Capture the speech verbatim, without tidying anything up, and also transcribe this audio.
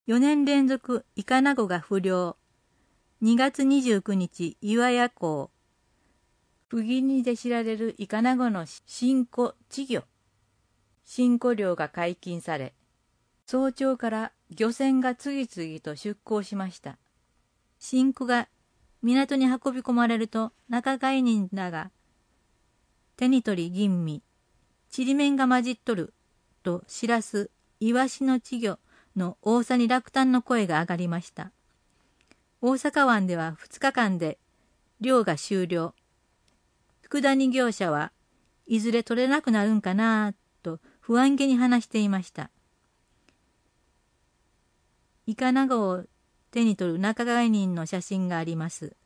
よねん連続イカナゴが不漁。にがつにじゅうくにち岩屋港。不義にで知られるイカナゴの新子稚魚。新子漁が解禁され、早朝から漁船が次々と出港しました。新子が港に運び込まれると仲買人らが手に取り吟味、ちりめんが混じっとると知らすイワシの稚魚の多さに落胆の声が上がりました。大阪湾ではふつかかんで漁が終了。佃煮業者はいずれ取れなくなるんかなと不安げに話していました。イカナゴを手に取る仲買人の写真があります。